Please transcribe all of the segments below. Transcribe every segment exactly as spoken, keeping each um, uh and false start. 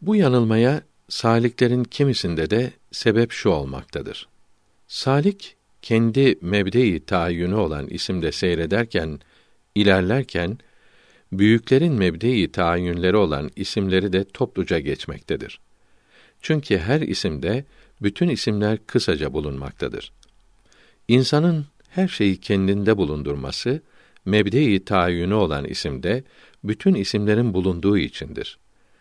Bu yanılmaya saliklerin kimisinde de sebep şu olmaktadır. Salik kendi mebde-i tayyünü olan isimde seyrederken, ilerlerken büyüklerin mebde-i tayyünleri olan isimleri de topluca geçmektedir. Çünkü her isimde bütün isimler kısaca bulunmaktadır. İnsanın her şeyi kendinde bulundurması, mebde-i tayyünü olan isimde bütün isimlerin bulunduğu içindir.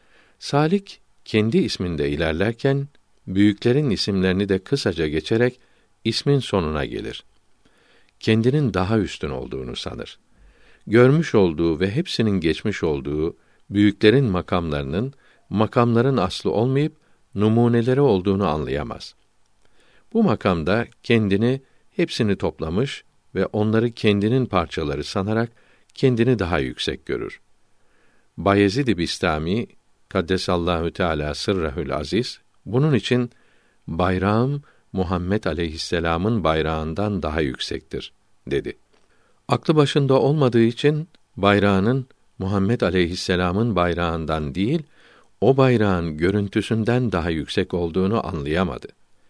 Salik kendi isminde ilerlerken büyüklerin isimlerini de kısaca geçerek ismin sonuna gelir. Kendinin daha üstün olduğunu sanır. Görmüş olduğu ve hepsinin geçmiş olduğu büyüklerin makamlarının makamların aslı olmayıp numuneleri olduğunu anlayamaz. Bu makamda kendini hepsini toplamış ve onları kendinin parçaları sanarak kendini daha yüksek görür. Bayezid-i Bistami Kaddesallahu Teala sırrehül aziz bunun için bayrağım Muhammed aleyhisselam'ın bayrağından daha yüksektir dedi. Aklı başında olmadığı için bayrağının Muhammed aleyhisselam'ın bayrağından değil, o bayrağın görüntüsünden daha yüksek olduğunu anlayamadı.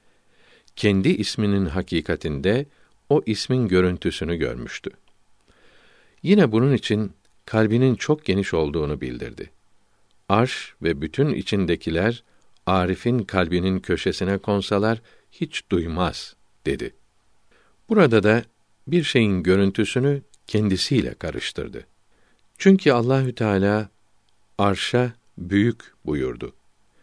Kendi isminin hakikatinde o ismin görüntüsünü görmüştü. Yine bunun için kalbinin çok geniş olduğunu bildirdi. Arş ve bütün içindekiler Arif'in kalbinin köşesine konsalar hiç duymaz dedi. Burada da bir şeyin görüntüsünü kendisiyle karıştırdı. Çünkü Allahü Teala arşa büyük buyurdu.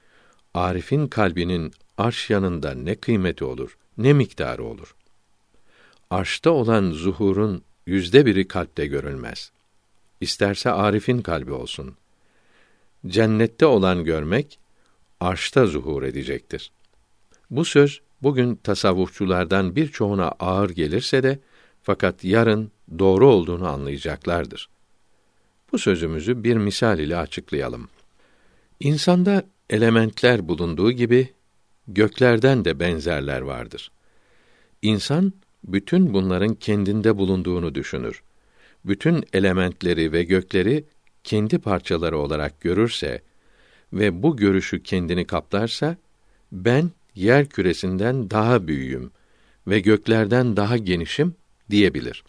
Arif'in kalbinin arş yanında ne kıymeti olur, ne miktarı olur. Arşta olan zuhurun yüzde biri kalpte görülmez. İsterse Arif'in kalbi olsun. Cennette olan görmek, arşta zuhur edecektir. Bu söz, bugün tasavvufçulardan birçoğuna ağır gelirse de, fakat yarın doğru olduğunu anlayacaklardır. Bu sözümüzü bir misal ile açıklayalım. İnsanda elementler bulunduğu gibi, göklerden de benzerler vardır. İnsan, bütün bunların kendinde bulunduğunu düşünür. Bütün elementleri ve gökleri kendi parçaları olarak görürse ve bu görüşü kendini kaplarsa, ben yer küresinden daha büyüğüm ve göklerden daha genişim diyebilir.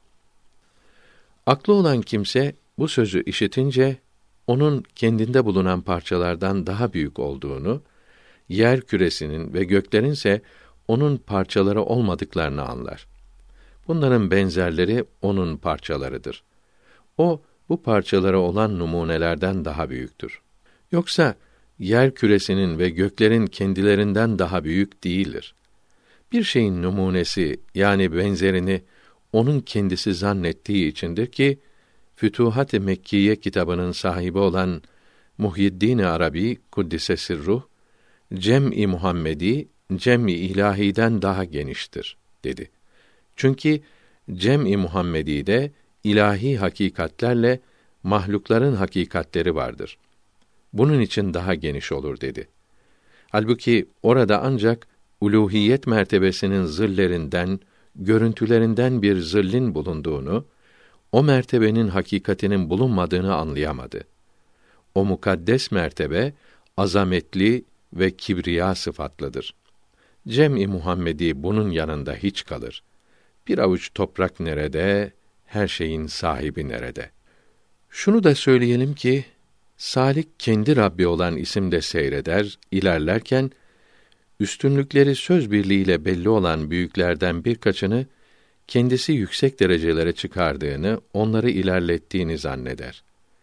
Aklı olan kimse bu sözü işitince onun kendinde bulunan parçalardan daha büyük olduğunu, yer küresinin ve göklerinse onun parçaları olmadıklarını anlar. Bunların benzerleri onun parçalarıdır. O bu parçaları olan numunelerden daha büyüktür. Yoksa yer küresinin ve göklerin kendilerinden daha büyük değildir. Bir şeyin numunesi yani benzerini onun kendisi zannettiği içindir ki Fütuhat-ı Mekkiye kitabının sahibi olan Muhyiddin Arabi kuddise sirruh Cem-i Muhammedi Cem-i İlahi'den daha geniştir dedi. Çünkü Cem-i Muhammedi'de ilahi hakikatlerle mahlukların hakikatleri vardır. Bunun için daha geniş olur dedi. Halbuki orada ancak uluhiyet mertebesinin zillerinden, görüntülerinden bir zillin bulunduğunu, o mertebenin hakikatinin bulunmadığını anlayamadı. O mukaddes mertebe azametli ve kibriya sıfatlıdır. Cem-i Muhammedi bunun yanında hiç kalır. Bir avuç toprak nerede, her şeyin sahibi nerede? Şunu da söyleyelim ki, salik kendi Rabbi olan isimde seyreder, ilerlerken, üstünlükleri söz birliğiyle belli olan büyüklerden birkaçını, kendisi yüksek derecelere çıkardığını, onları ilerlettiğini zanneder.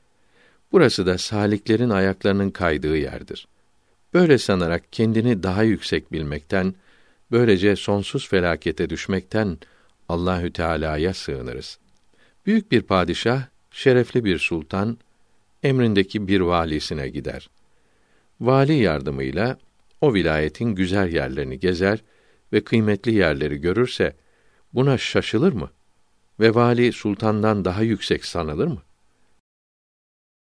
Burası da saliklerin ayaklarının kaydığı yerdir. Böyle sanarak kendini daha yüksek bilmekten, böylece sonsuz felakete düşmekten Allahü Teala'ya sığınırız. Büyük bir padişah, şerefli bir sultan, emrindeki bir valisine gider. Vali yardımıyla o vilayetin güzel yerlerini gezer ve kıymetli yerleri görürse buna şaşılır mı? Ve vali sultandan daha yüksek sanılır mı?